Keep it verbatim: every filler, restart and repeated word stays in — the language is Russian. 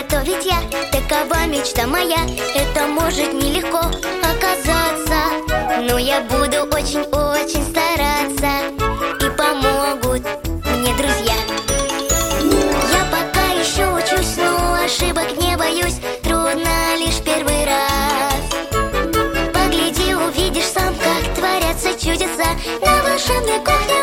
готовить я, такова мечта моя. Это может нелегко оказаться, но я буду очень-очень стараться, и помогут мне друзья. Я пока еще учусь, но ошибок не боюсь. Трудно лишь первый раз. Погляди, увидишь сам, как творятся чудеса на волшебной кухне.